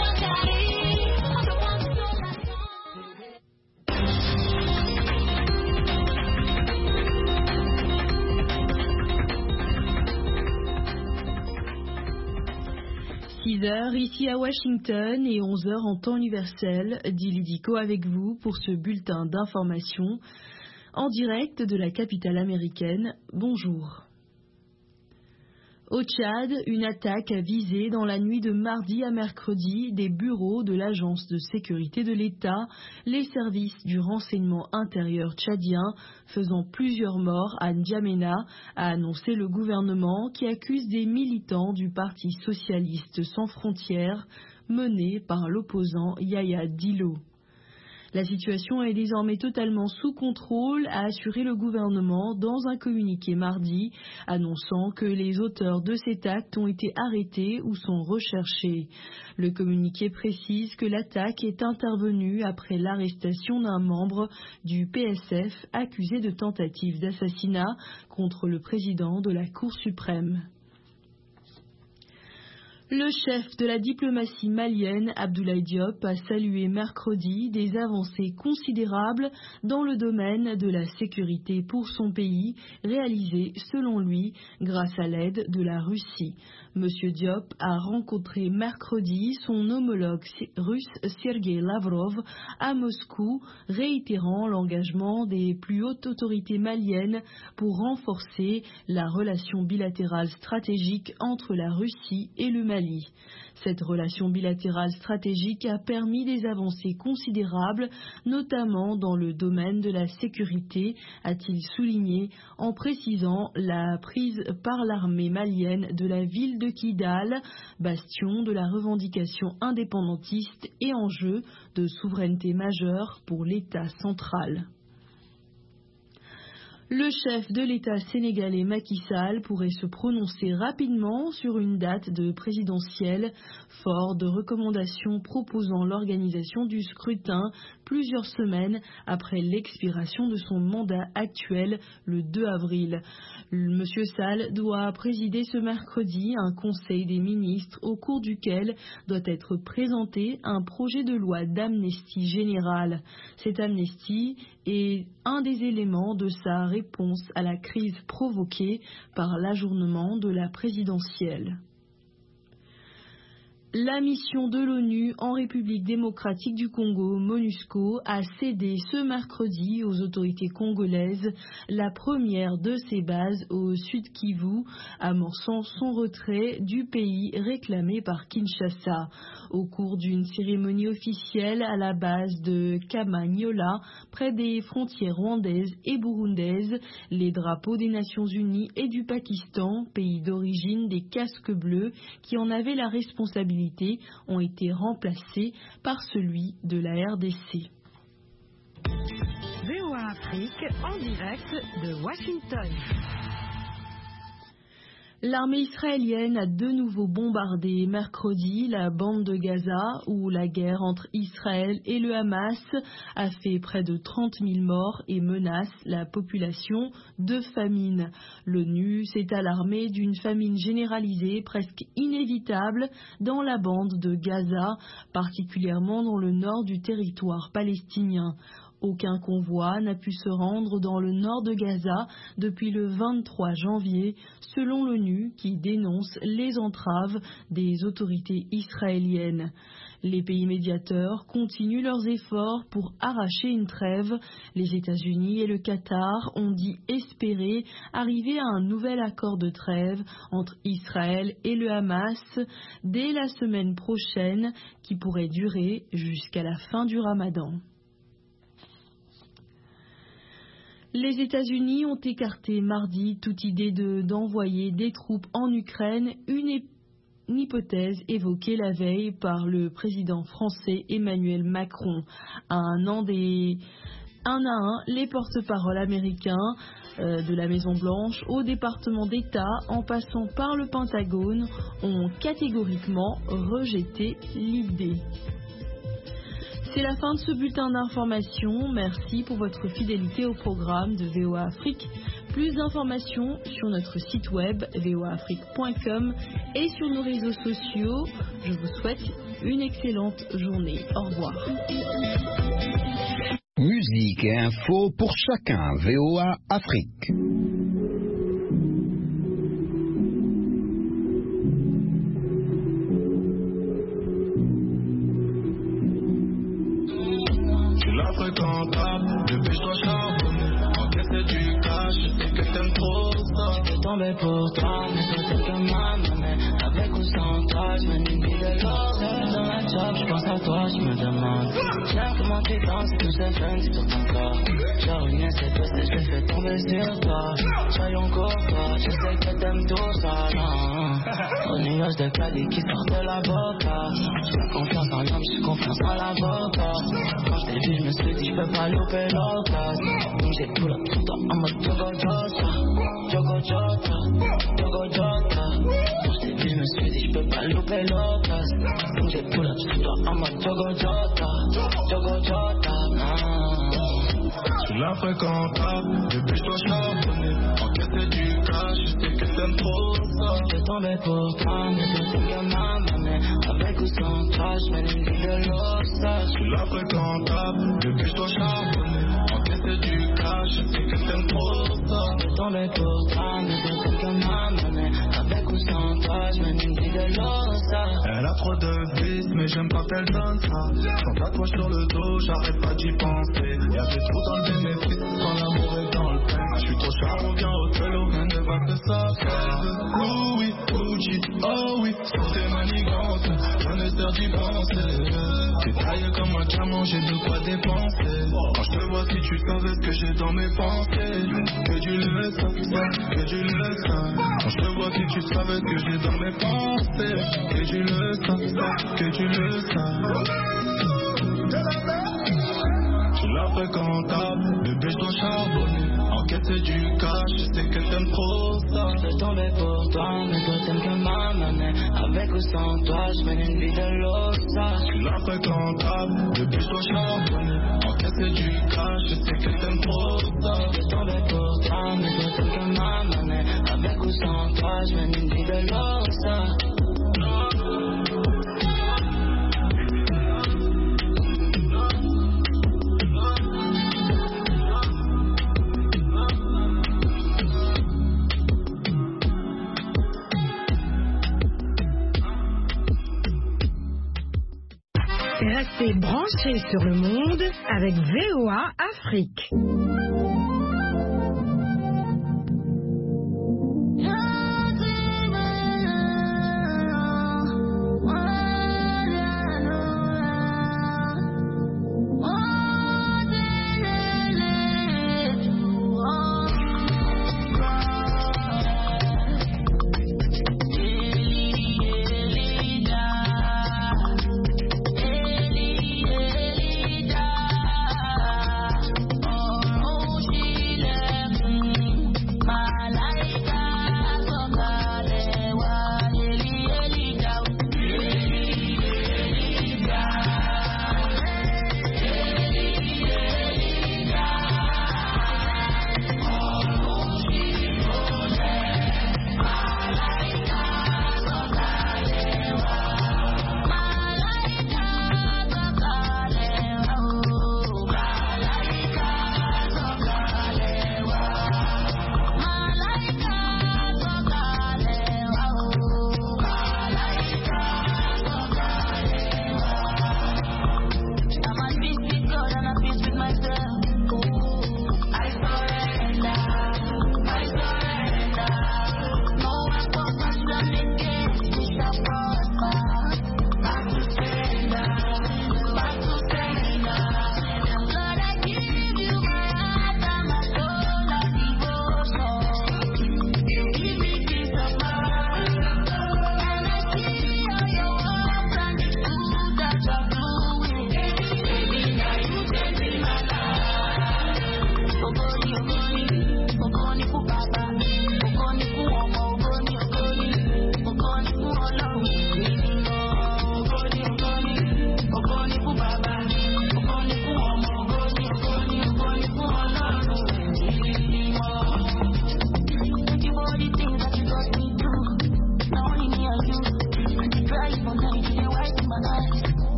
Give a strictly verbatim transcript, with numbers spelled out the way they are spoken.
six heures ici à Washington et onze heures en temps universel. Dili Diko avec vous pour ce bulletin d'information en direct de la capitale américaine. Bonjour. Au Tchad, une attaque a visé dans la nuit de mardi à mercredi des bureaux de l'Agence de sécurité de l'État, les services du renseignement intérieur tchadien, faisant plusieurs morts à N'Djamena, a annoncé le gouvernement qui accuse des militants du Parti socialiste sans frontières, mené par l'opposant Yaya Dillo. La situation est désormais totalement sous contrôle, a assuré le gouvernement dans un communiqué mardi, annonçant que les auteurs de cet acte ont été arrêtés ou sont recherchés. Le communiqué précise que l'attaque est intervenue après l'arrestation d'un membre du P S F accusé de tentative d'assassinat contre le président de la Cour suprême. Le chef de la diplomatie malienne, Abdoulaye Diop, a salué mercredi des avancées considérables dans le domaine de la sécurité pour son pays, réalisées, selon lui, grâce à l'aide de la Russie. Monsieur Diop a rencontré mercredi son homologue russe Sergei Lavrov à Moscou, réitérant l'engagement des plus hautes autorités maliennes pour renforcer la relation bilatérale stratégique entre la Russie et le Mali. Cette relation bilatérale stratégique a permis des avancées considérables, notamment dans le domaine de la sécurité, a-t-il souligné, en précisant la prise par l'armée malienne de la ville de Kidal, bastion de la revendication indépendantiste et enjeu de souveraineté majeure pour l'État central. Le chef de l'État sénégalais Macky Sall pourrait se prononcer rapidement sur une date de présidentielle, fort de recommandations proposant l'organisation du scrutin plusieurs semaines après l'expiration de son mandat actuel le deux avril. Monsieur Sall doit présider ce mercredi un conseil des ministres au cours duquel doit être présenté un projet de loi d'amnistie générale. Cette amnistie est un des éléments de sa réponse à la crise provoquée par l'ajournement de la présidentielle. La mission de l'ONU en République démocratique du Congo, MONUSCO, a cédé ce mercredi aux autorités congolaises la première de ses bases au Sud Kivu, amorçant son retrait du pays réclamé par Kinshasa. Au cours d'une cérémonie officielle à la base de Kamanyola, près des frontières rwandaises et burundaises, les drapeaux des Nations Unies et du Pakistan, pays d'origine des casques bleus, qui en avaient la responsabilité, ont été remplacés par celui de la R D C. V O A Afrique en direct de Washington. L'armée israélienne a de nouveau bombardé mercredi la bande de Gaza où la guerre entre Israël et le Hamas a fait près de trente mille morts et menace la population de famine. L'ONU s'est alarmée d'une famine généralisée presque inévitable dans la bande de Gaza, particulièrement dans le nord du territoire palestinien. Aucun convoi n'a pu se rendre dans le nord de Gaza depuis le vingt-trois janvier, selon l'ONU qui dénonce les entraves des autorités israéliennes. Les pays médiateurs continuent leurs efforts pour arracher une trêve. Les États-Unis et le Qatar ont dit espérer arriver à un nouvel accord de trêve entre Israël et le Hamas dès la semaine prochaine, qui pourrait durer jusqu'à la fin du Ramadan. Les États-Unis ont écarté mardi toute idée de, d'envoyer des troupes en Ukraine, une, une hypothèse évoquée la veille par le président français Emmanuel Macron. À un an des, un à un, les porte-paroles américains euh, de la Maison-Blanche au département d'État, en passant par le Pentagone, ont catégoriquement rejeté l'idée. C'est la fin de ce bulletin d'information. Merci pour votre fidélité au programme de V O A Afrique. Plus d'informations sur notre site web v o a afrique point com et sur nos réseaux sociaux. Je vous souhaite une excellente journée. Au revoir. Musique et info pour chacun. V O A Afrique. Fréquentable, depuis je dois charbonner, encaisser du cash, je sais que t'aimes trop ça. Je vais tomber pour toi, mais toi t'es comme ma monnaie, avec ou sans toi, je mène une vie de l'or. Dans la job, je pense à toi, je me demande, j'aime comment tu danses, tout ce fun sur ton corps. Genre une S F S, je fais tomber sur toi, soyons courtois, je sais que t'aimes tout ça, non. Au nuage de Cali qui sort de la boca, j'ai confiance en l'homme, j'ai confiance en l'avocat. Quand je t'ai vu, je me suis dit, je peux pas louper l'occasion. Donc j'ai tout là, tout le temps en mode Jogo Jota, Jogo Jota, Jogo Jota. Quand je t'ai vu, je me suis dit, je peux pas louper l'occasion. Donc j'ai tout là, tout le temps en mode Jogo Jota, Jogo Jota, non. Tu l'as fréquentable, depuis je dois charbonner, encaisser du cash, je sais que t'aimes trop ça. Je vais tomber pour toi, mais toi t'es comme ma monnaie, avec ou sans toi, je mène une vie de l'ossage. Tu l'as fréquentable, depuis je dois charbonner, encaisser du cash, je sais que t'aimes trop ça. Je vais tomber pour toi, mais toi t'es comme ma monnaie, avec ou sans toi, je mène une vie de l'ossage. Elle a trop de vices, mais j'aime pas qu'elle donne ça. Sans tatouage sur le dos, j'arrête pas d'y penser. Y'avait trop dans le bénéfice, quand l'amour est dans le pain. Je suis trop charbon, viens au vélo, rien ne va que ça. Louis, Gucci, oh oui, sur tes manigances, j'en ai peur d'y penser. T'es taillé comme un diamant, j'ai de quoi dépenser. Quand je te vois, si tu savais ce que j'ai dans mes pensées. Que tu le sais, que tu le sais. Quand je te vois, si tu savais ce que j'ai dans mes pensées. Que tu le sais, que tu le sais. Tu l'as fréquentable, bébé je dois charbonner, encaisser du cash, je sais que t'aimes trop ça. Je vais tomber pour toi, mais toi t'aimes que ma monnaie, avec ou sans toi, je mène une vie de l'ossage. Tu l'as fréquentable, bébé je dois charbonner, encaisser du cash, je sais que t'aimes trop ça. Je vais tomber pour toi, mais toi t'aimes que ma monnaie, avec ou sans toi, je mène une vie de l'ossage. Restez branchés sur le monde avec V O A Afrique.